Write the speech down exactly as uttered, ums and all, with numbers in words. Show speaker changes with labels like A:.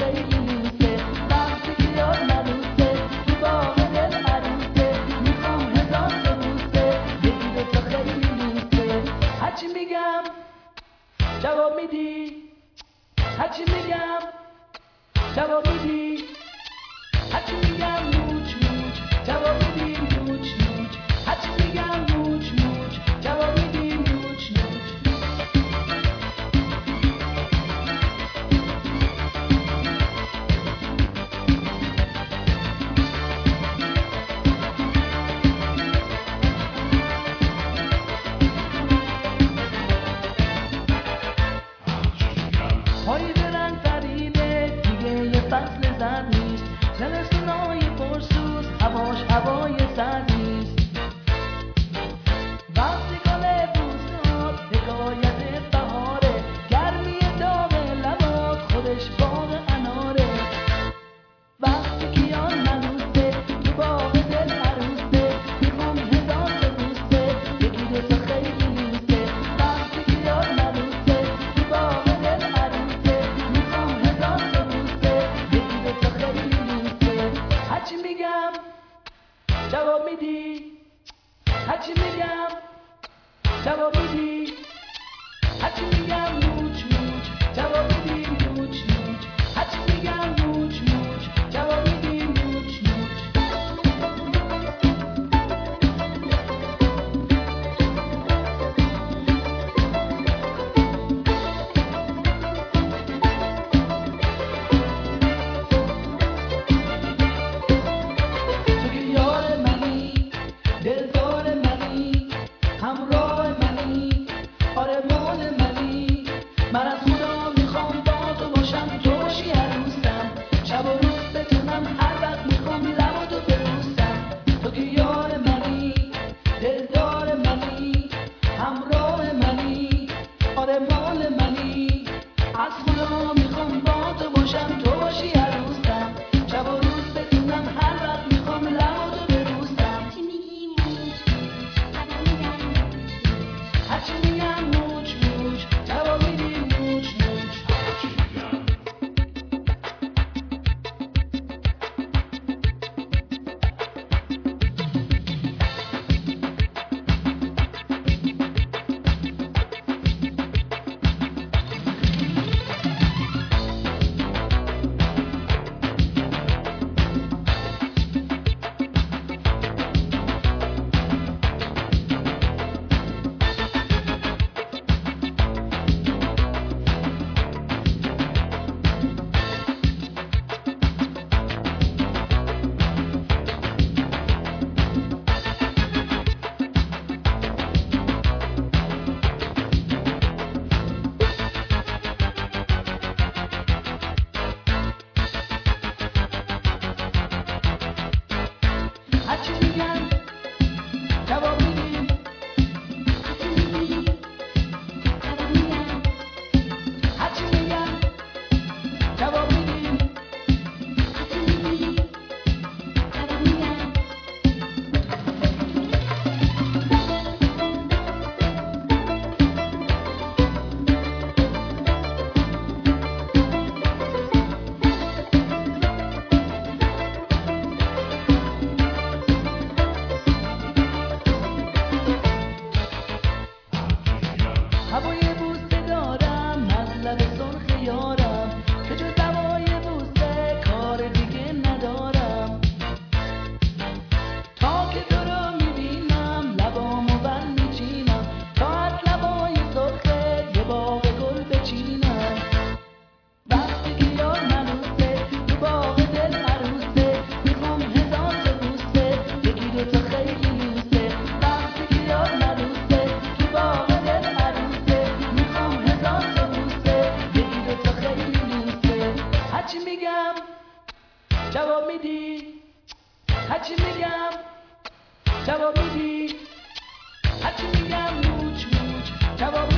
A: خیلی لوسه وقتی که یاد نلوسه تو باغ دل عروسه میخوام هزار تا بوسه یکی دوتا خیلی لوسه هرچی میگم جواب میدی هرچی میگم جواب میدی هرچی میگم موچ موچ جواب میدی موچ موچ هرچی میگم موچ موچ جواب میدی موچ موچ پای درنگ پریده دیگه یه فصل زرد نیست زمستونای پرسوز هواش هوای سرد نیست وقتی گل بوستان حکایت بهاره گرمی داغ لبات خودش باغ اناره وقتی که یاد نلوسه تو باغ دل عروسه میخوام هزار تا بوسه یکی دوتا خیلی لوسه وقتی که یاد نلوسه تو باغ دل عروسه میخوام هزار تا بوسه یکی دوتا خیلی لوسه هرچی میگم جواب میدی هرچی میگم جواب میدی هرچی میگم موچ موچ جواب میدی موچ موچ هرچی میگم موچ موچ جواب میدی موچ موچ تو که یار منی دلدار منی همراه منی آره مال منی من از خدا میخوام با تو باشم تو باشی عروسم شب و روز بتونم هر وقت میخوام لباتو ببوسم تو که یار منی دلدار منی همراه منی آره مال منی از خدا میخوام با تو باشم تو باشی عروسم شب و روز بتونم هر وقت میخوام لباتو ببوسم هرچی میگم موچ موچ جواب میدی موچ موچ هرچی میگم جواب میدی هرچی میگم جواب میدی هوای بوسه دارم از لب سرخ یارم که جز هوای بوسه کار دیگه ندارم تا که تو رو میبینم لبامو بر میچینم تا از لبای سرخت یه باغ گل بچینم وقتی که یاد نلوسه تو باغ دل عروسه میخوام هزار تا بوسه یکی دوتا خیلی لوسه وقتی که یاد نلوسه تو باغ دل عروسه میخوام هزار تا بوسه یکی دوتا خیلی لوسه هرچی میگم جواب میدی هرچی میگم جواب میدی هرچی میگم موچ موچ جواب